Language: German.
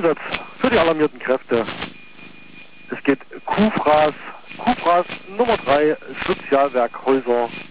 Einsatz für die alarmierten Kräfte. Es geht Kufras Nummer 3, Spezialwerk Häuser